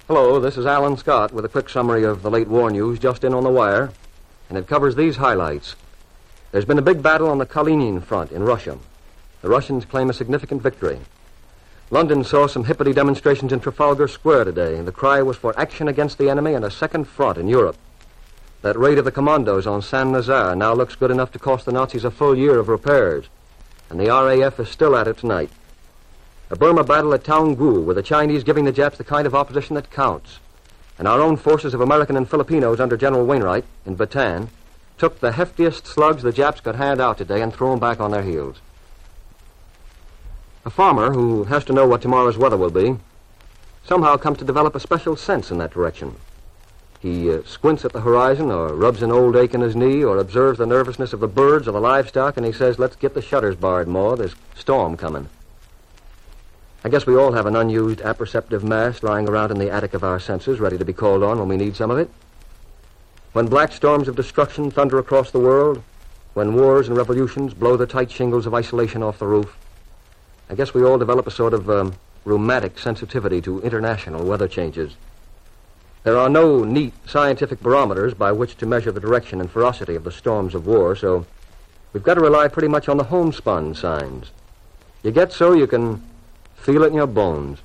Hello, this is Alan Scott with a quick summary of the late war news just in on the wire, and it covers these highlights. There's been a big battle on the Kalinin front in Russia. The Russians claim a significant victory. London saw some hippity demonstrations in Trafalgar Square today, and the cry was for action against the enemy and a second front in Europe. That raid of the commandos on Saint-Nazaire now looks good enough to cost the Nazis a full year of repairs, and the RAF is still at it tonight. A Burma battle at Taungoo, with the Chinese giving the Japs the kind of opposition that counts. And our own forces of American and Filipinos under General Wainwright in Bataan took the heftiest slugs the Japs could hand out today and threw them back on their heels. A farmer who has to know what tomorrow's weather will be somehow comes to develop a special sense in that direction. He squints at the horizon or rubs an old ache in his knee or observes the nervousness of the birds or the livestock, and he says, "Let's get the shutters barred, Ma. There's storm coming." I guess we all have an unused apperceptive mass lying around in the attic of our senses, ready to be called on when we need some of it. When black storms of destruction thunder across the world, when wars and revolutions blow the tight shingles of isolation off the roof, I guess we all develop a sort of rheumatic sensitivity to international weather changes. There are no neat scientific barometers by which to measure the direction and ferocity of the storms of war, so we've got to rely pretty much on the homespun signs. You get so you can feel it in your bones.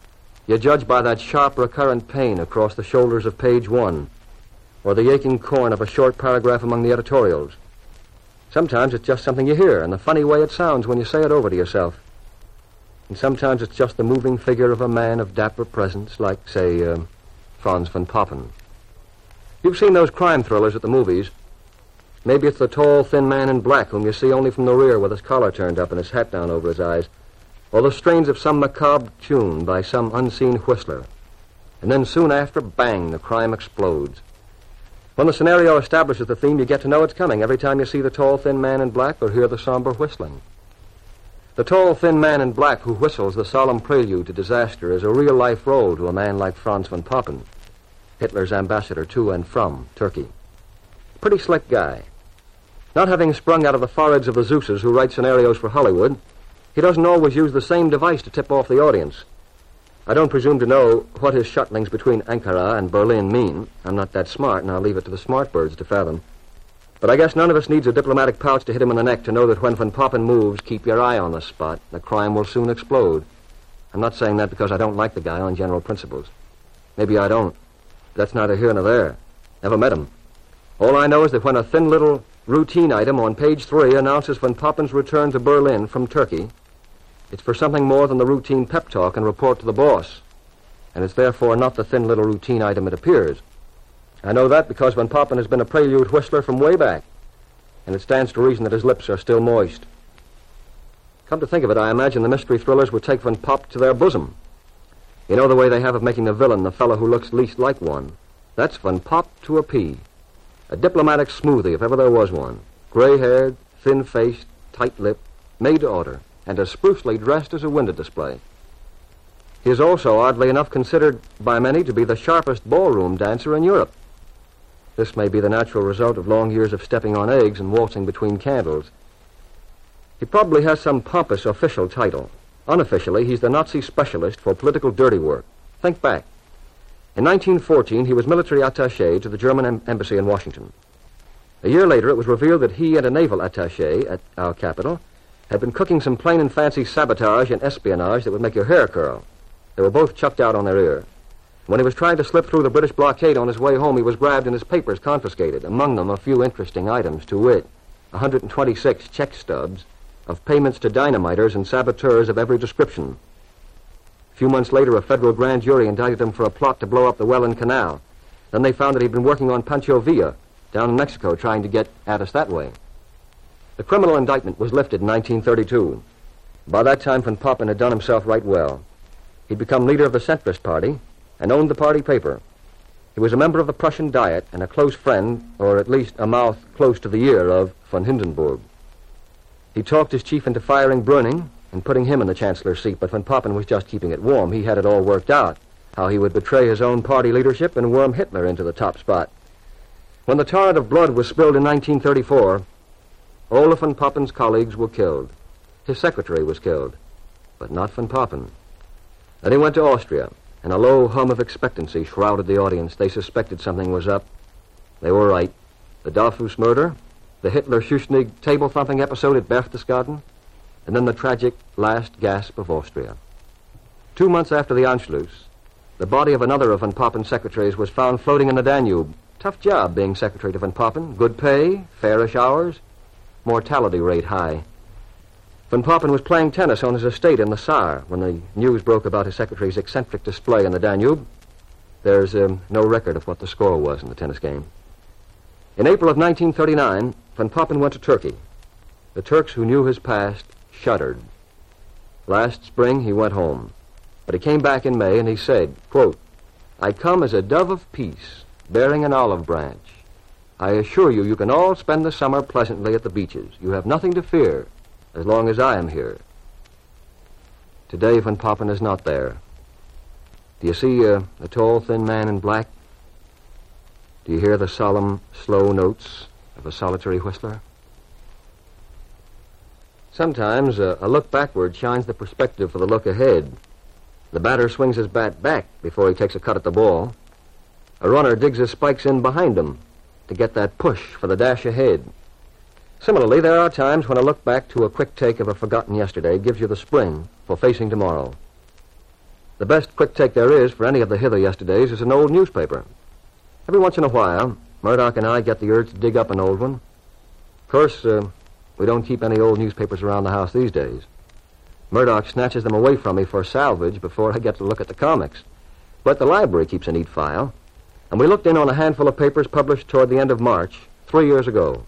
You judge by that sharp, recurrent pain across the shoulders of page 1, or the aching corn of a short paragraph among the editorials. Sometimes it's just something you hear, and the funny way it sounds when you say it over to yourself. And sometimes it's just the moving figure of a man of dapper presence, like, say, Franz von Papen. You've seen those crime thrillers at the movies. Maybe it's the tall, thin man in black whom you see only from the rear with his collar turned up and his hat down over his eyes, or the strains of some macabre tune by some unseen whistler. And then soon after, bang, the crime explodes. When the scenario establishes the theme, you get to know it's coming every time you see the tall, thin man in black or hear the somber whistling. The tall, thin man in black who whistles the solemn prelude to disaster is a real-life role to a man like Franz von Papen, Hitler's ambassador to and from Turkey. Pretty slick guy. Not having sprung out of the foreheads of the Zeuses who write scenarios for Hollywood, he doesn't always use the same device to tip off the audience. I don't presume to know what his shuttlings between Ankara and Berlin mean. I'm not that smart, and I'll leave it to the smart birds to fathom. But I guess none of us needs a diplomatic pouch to hit him in the neck to know that when von Papen moves, keep your eye on the spot. The crime will soon explode. I'm not saying that because I don't like the guy on general principles. Maybe I don't. But that's neither here nor there. Never met him. All I know is that when a thin little routine item on page 3 announces von Papen's return to Berlin from Turkey, it's for something more than the routine pep talk and report to the boss. And it's therefore not the thin little routine item it appears. I know that because von Papen has been a prelude whistler from way back, and it stands to reason that his lips are still moist. Come to think of it, I imagine the mystery thrillers would take von Pop to their bosom. You know the way they have of making the villain the fellow who looks least like one. That's von Pop to a P. A diplomatic smoothie, if ever there was one. Gray-haired, thin-faced, tight-lipped, made to order, and as sprucely dressed as a window display. He is also, oddly enough, considered by many to be the sharpest ballroom dancer in Europe. This may be the natural result of long years of stepping on eggs and waltzing between candles. He probably has some pompous official title. Unofficially, he's the Nazi specialist for political dirty work. Think back. In 1914, he was military attaché to the German embassy in Washington. A year later, it was revealed that he and a naval attaché at our capital had been cooking some plain and fancy sabotage and espionage that would make your hair curl. They were both chucked out on their ear. When he was trying to slip through the British blockade on his way home, he was grabbed and his papers confiscated, among them a few interesting items, to wit, 126 check stubs of payments to dynamiters and saboteurs of every description. A few months later, a federal grand jury indicted him for a plot to blow up the Welland Canal. Then they found that he'd been working on Pancho Villa down in Mexico, trying to get at us that way. The criminal indictment was lifted in 1932. By that time, von Papen had done himself right well. He'd become leader of the Centrist Party and owned the party paper. He was a member of the Prussian Diet and a close friend, or at least a mouth close to the ear, of von Hindenburg. He talked his chief into firing Brüning and putting him in the chancellor's seat, but von Papen was just keeping it warm. He had it all worked out, how he would betray his own party leadership and worm Hitler into the top spot. When the torrent of blood was spilled in 1934, all of von Papen's colleagues were killed. His secretary was killed, but not von Papen. Then he went to Austria, and a low hum of expectancy shrouded the audience. They suspected something was up. They were right. The Dollfuss murder, the Hitler-Schuschnigg table-thumping episode at Berchtesgaden, and then the tragic last gasp of Austria. 2 months after the Anschluss, the body of another of von Pappen's secretaries was found floating in the Danube. Tough job being secretary to von Papen. Good pay, fairish hours, mortality rate high. Von Papen was playing tennis on his estate in the Saar when the news broke about his secretary's eccentric display in the Danube. There's no record of what the score was in the tennis game. In April of 1939, von Papen went to Turkey. The Turks who knew his past shuddered. Last spring, he went home. But he came back in May and he said, quote, "I come as a dove of peace, bearing an olive branch. I assure you, you can all spend the summer pleasantly at the beaches. You have nothing to fear as long as I am here." Today, von Papen is not there. Do you see the tall, thin man in black? Do you hear the solemn, slow notes of a solitary whistler? Sometimes a look backward shines the perspective for the look ahead. The batter swings his bat back before he takes a cut at the ball. A runner digs his spikes in behind him to get that push for the dash ahead. Similarly, there are times when a look back to a quick take of a forgotten yesterday gives you the spring for facing tomorrow. The best quick take there is for any of the hither yesterdays is an old newspaper. Every once in a while, Murdoch and I get the urge to dig up an old one. Of course, we don't keep any old newspapers around the house these days. Murdoch snatches them away from me for salvage before I get to look at the comics. But the library keeps a neat file, and we looked in on a handful of papers published toward the end of March, 3 years ago.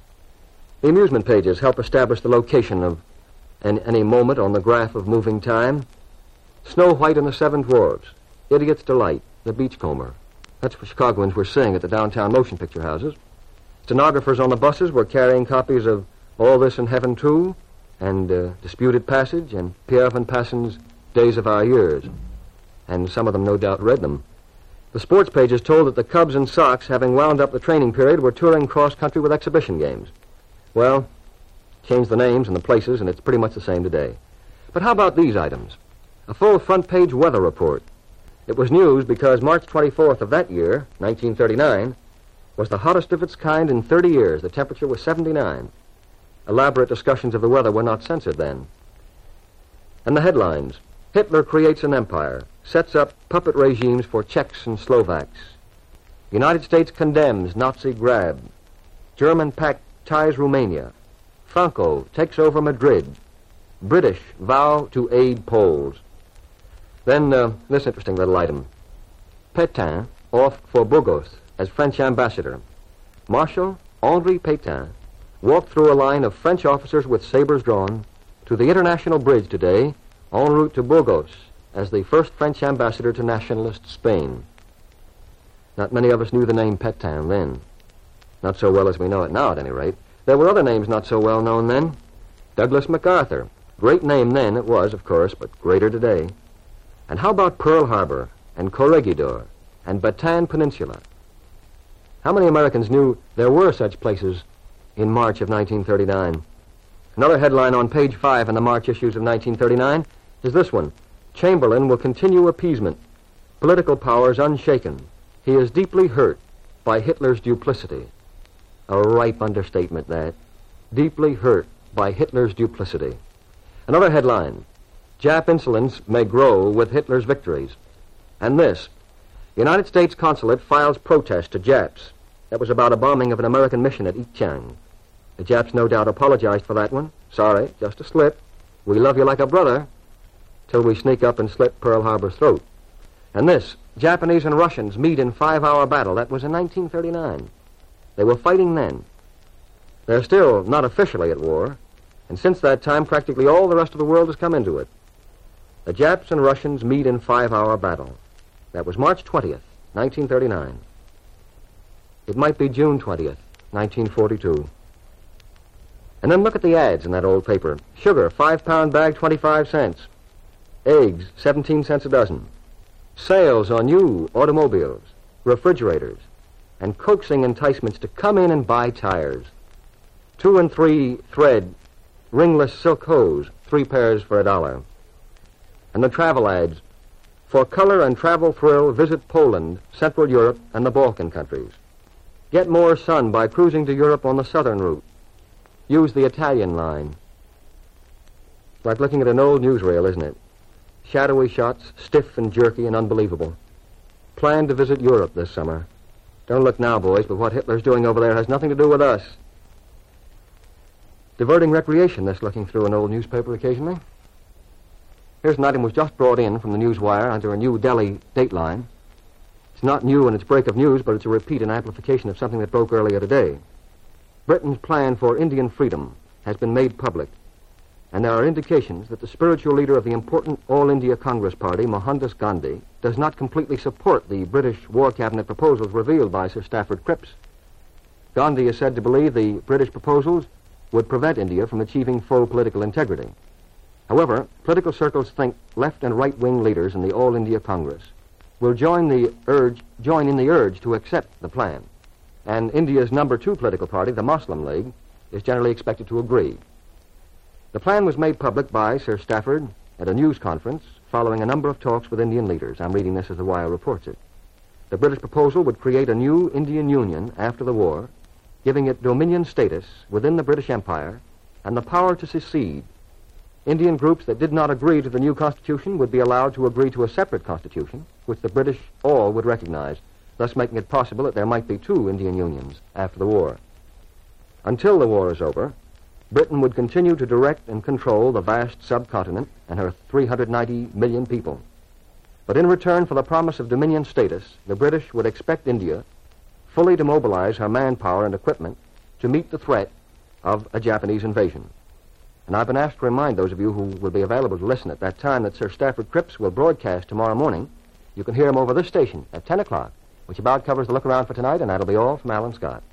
The amusement pages help establish the location of any moment on the graph of moving time. Snow White and the Seven Dwarfs, Idiot's Delight, The Beachcomber. That's what Chicagoans were seeing at the downtown motion picture houses. Stenographers on the buses were carrying copies of All This in Heaven Too, and Disputed Passage, and Pierre van Passen's Days of Our Years. And some of them no doubt read them. The sports pages told that the Cubs and Sox, having wound up the training period, were touring cross-country with exhibition games. Well, change the names and the places, and it's pretty much the same today. But how about these items? A full front-page weather report. It was news because March 24th of that year, 1939, was the hottest of its kind in 30 years. The temperature was 79. Elaborate discussions of the weather were not censored then. And the headlines: Hitler creates an empire, sets up puppet regimes for Czechs and Slovaks. United States condemns Nazi grab. German pact ties Romania. Franco takes over Madrid. British vow to aid Poles. Then this interesting little item. Pétain off for Burgos as French ambassador. Marshal Henri Pétain walked through a line of French officers with sabers drawn to the International Bridge today en route to Burgos as the first French ambassador to nationalist Spain. Not many of us knew the name Pétain then. Not so well as we know it now, at any rate. There were other names not so well known then. Douglas MacArthur. Great name then, it was, of course, but greater today. And how about Pearl Harbor and Corregidor and Bataan Peninsula? How many Americans knew there were such places in March of 1939? Another headline on page 5 in the March issues of 1939 is this one: Chamberlain will continue appeasement. Political powers unshaken. He is deeply hurt by Hitler's duplicity. A ripe understatement, that. Deeply hurt by Hitler's duplicity. Another headline: Jap insolence may grow with Hitler's victories. And this: United States consulate files protest to Japs. That was about a bombing of an American mission at Ichang. The Japs no doubt apologized for that one. Sorry, just a slip. We love you like a brother. Till we sneak up and slit Pearl Harbor's throat. And this: Japanese and Russians meet in 5-hour battle. That was in 1939. They were fighting then. They're still not officially at war, and since that time practically all the rest of the world has come into it. The Japs and Russians meet in 5-hour battle. That was March 20th, 1939. It might be June 20th, 1942. And then look at the ads in that old paper. Sugar, 5-pound bag, 25 cents. Eggs, 17 cents a dozen. Sales on new automobiles, refrigerators, and coaxing enticements to come in and buy tires. 2 and 3 thread, ringless silk hose, 3 pairs for $1. And the travel ads: For color and travel thrill, visit Poland, Central Europe, and the Balkan countries. Get more sun by cruising to Europe on the southern route. Use the Italian line. It's like looking at an old newsreel, isn't it? Shadowy shots, stiff and jerky and unbelievable. Plan to visit Europe this summer. Don't look now, boys, but what Hitler's doing over there has nothing to do with us. Diverting recreation, this looking through an old newspaper occasionally. Here's an item was just brought in from the Newswire under a New Delhi dateline. It's not new in its break of news, but it's a repeat and amplification of something that broke earlier today. Britain's plan for Indian freedom has been made public, and there are indications that the spiritual leader of the important All India Congress Party, Mohandas Gandhi, does not completely support the British War Cabinet proposals revealed by Sir Stafford Cripps. Gandhi is said to believe the British proposals would prevent India from achieving full political integrity. However, political circles think left and right-wing leaders in the All India Congress will join in the urge to accept the plan, and India's number 2 political party, the Muslim League, is generally expected to agree. The plan was made public by Sir Stafford at a news conference following a number of talks with Indian leaders. I'm reading this as the Wire reports it. The British proposal would create a new Indian Union after the war, giving it dominion status within the British Empire and the power to secede. Indian groups that did not agree to the new constitution would be allowed to agree to a separate constitution, which the British all would recognize, thus making it possible that there might be 2 Indian unions after the war. Until the war is over, Britain would continue to direct and control the vast subcontinent and her 390 million people. But in return for the promise of dominion status, the British would expect India fully to mobilize her manpower and equipment to meet the threat of a Japanese invasion. And I've been asked to remind those of you who will be available to listen at that time that Sir Stafford Cripps will broadcast tomorrow morning. You can hear him over this station at 10 o'clock, which about covers the look around for tonight, and that'll be all from Alan Scott.